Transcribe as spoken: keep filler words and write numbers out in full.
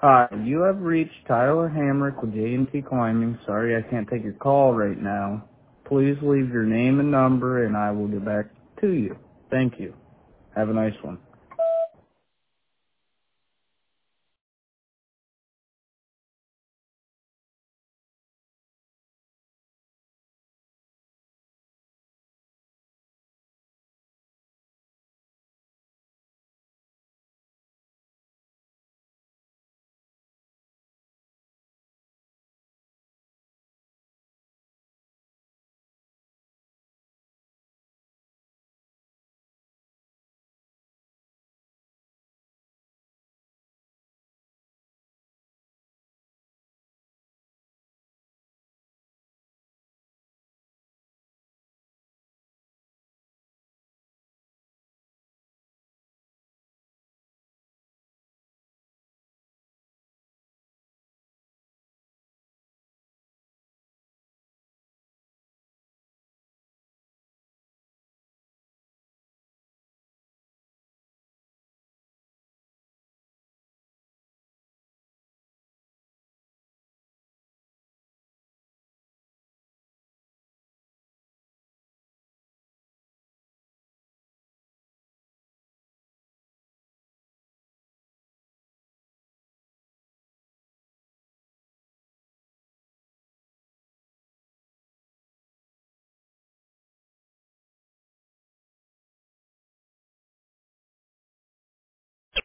Hi, you have reached Tyler Hamrick with J and T Climbing. Sorry I can't take your call right now. Please leave your name and number and I will get back to you. Thank you. Have a nice one.